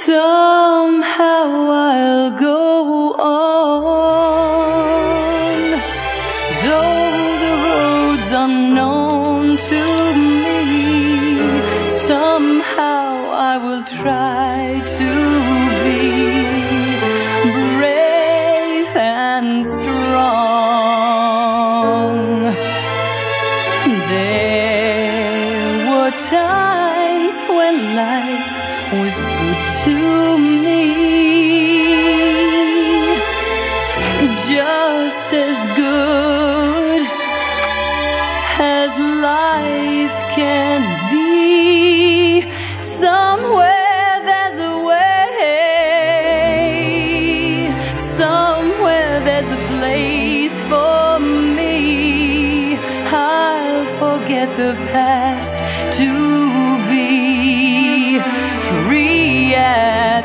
Somehow I'll go on, though the road's unknown to me. Somehow I will try to be brave and strong. There were times when life was good to me, just as good as life can be. Somewhere there's a way, somewhere there's a place for me. I'll forget the past to be free at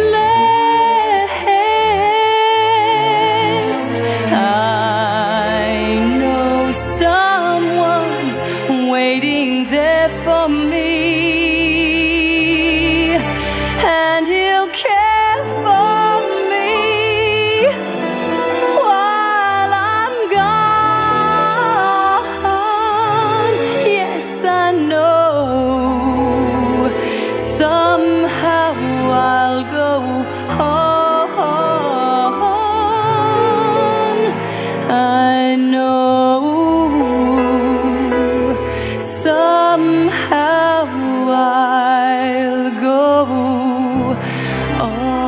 last. I know someone's waiting there for me, and he'll care for me while I'm gone. Yes, I know. Somehow I'll go on. I know. Somehow I'll go on.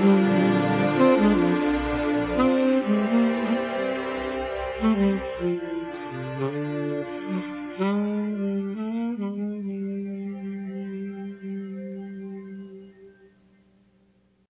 Mm-hmm.